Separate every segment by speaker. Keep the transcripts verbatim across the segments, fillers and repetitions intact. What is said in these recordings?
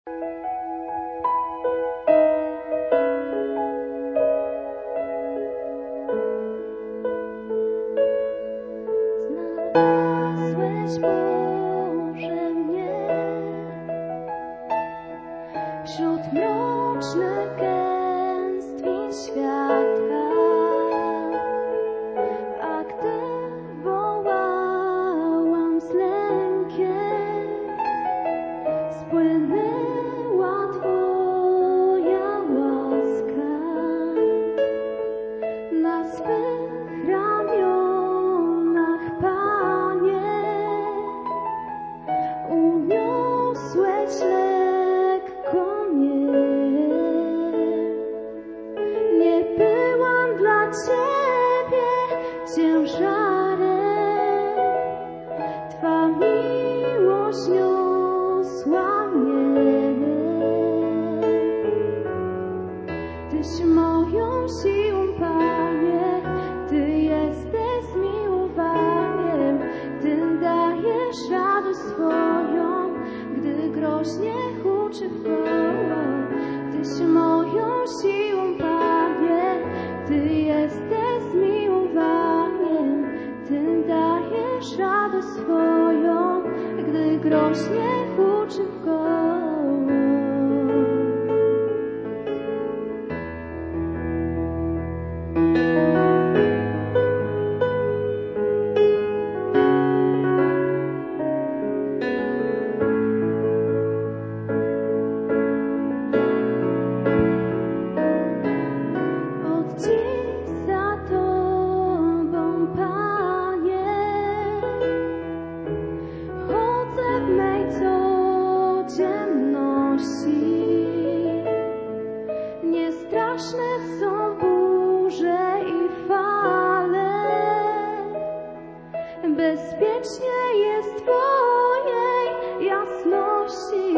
Speaker 1: Znalazłeś, Boże, mnie wśród mrocznych gęstwin świata, a gdy wołałam z lękiem, spłynęła Twoja łaska. Na swych ramionach, Panie, uniosłeś lekko mnie. Nie byłam dla Ciebie ciężarem, Twa miłość niosła mnie. Tyś moją siłą, Panie, Ty jesteś zmiłowaniem, Ty dajesz radość swoją, gdy groźnie huczy wkoło. Tyś moją siłą, Panie, Ty jesteś zmiłowaniem, Ty dajesz radość swoją, gdy groźnie huczy wkoło. Od dziś za Tobą, Panie, chodzę w mej codzienności. Niestraszne są burze i fale, bezpiecznie jest w Twojej jasności.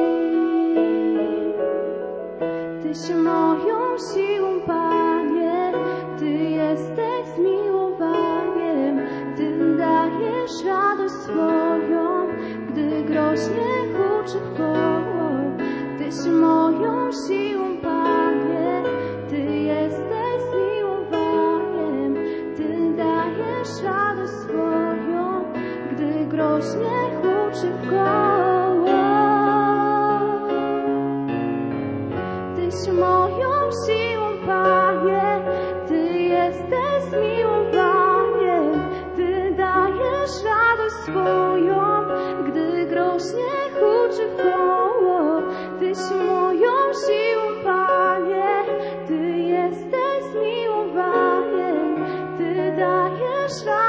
Speaker 1: Tyś moją siłą, Panie, Ty jesteś zmiłowaniem, Ty dajesz radość swoją, gdy groźnie huczy wkoło. Tyś moją siłą, Panie, Ty jesteś zmiłowaniem, Ty dajesz radość swoją, gdy groźnie huczy wkoło. Tyś moją siłą, Panie, Ty jesteś zmiłowaniem, Ty dajesz radość swoją, gdy groźnie huczy wkoło. Tyś moją siłą, Panie, Ty jesteś zmiłowaniem, Ty dajesz radość